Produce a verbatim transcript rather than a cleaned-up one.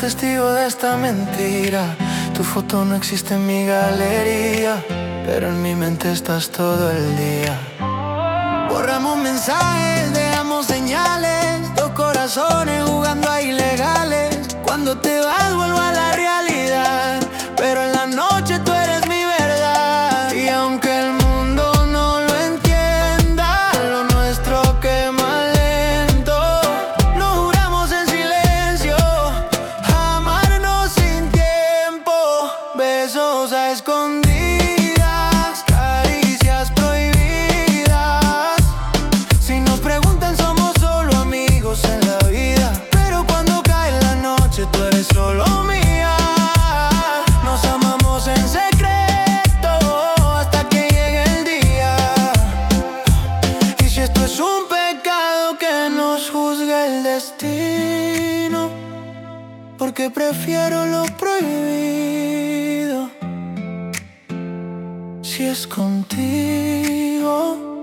testigo de esta mentira. Tu foto no existe en mi galería, pero en mi mente estás todo el día. Borramos mensajes, dejamos señales, dos corazones jugando a ilegales. Cuando te vas vuelvo a la realidad, pero en la noche tú eres mi verdad. Y aunque el mundo no lo entienda, lo nuestro quema lento. Lo juramos en silencio, amarnos sin tiempo. Besos a escondidas, caricias prohibidas. Si nos preguntan somos solo amigos en la vida, pero cuando cae la noche tú eres solo mía. Nos amamos en secreto hasta que llegue el día. Y si esto es un pecado, que nos juzgue el destino, porque prefiero lo prohibido si es contigo.